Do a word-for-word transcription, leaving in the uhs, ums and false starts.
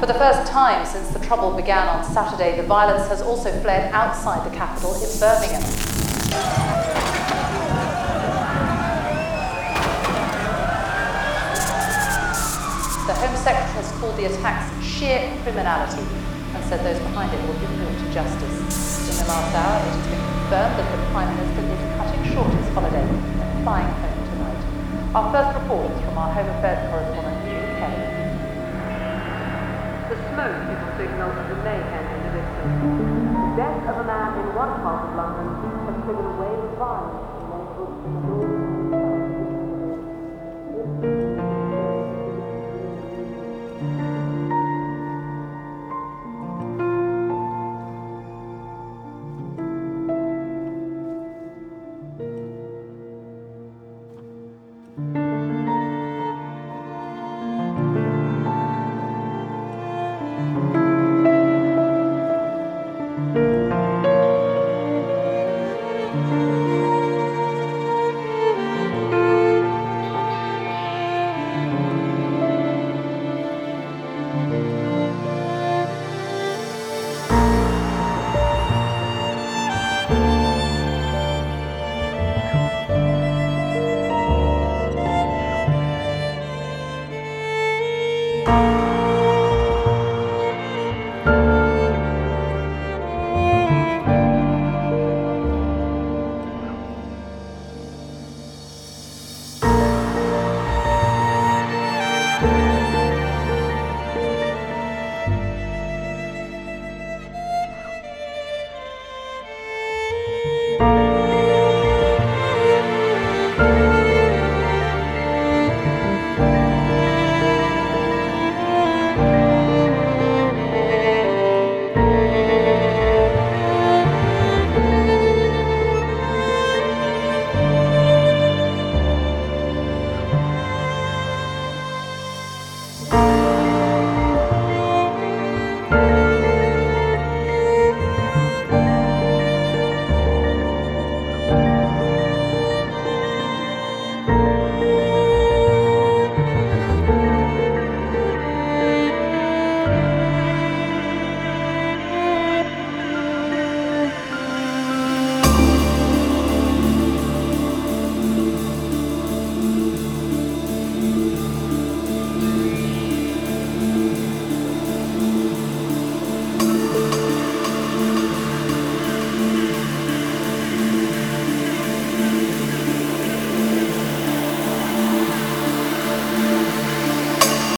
For the first time since the trouble began on Saturday, the violence has also flared outside the capital in Birmingham. The Home Secretary has called the attacks sheer criminality and said those behind it will be brought to justice. In the last hour, it has been confirmed that the Prime Minister is cutting short his holiday and flying home tonight. Our first report is from our Home Affairs correspondent, Jude Kelly. The smoke is a signal of the mayhem in the district. The death of a man in one part of London has triggered a wave of violence in neighbourhoods in the north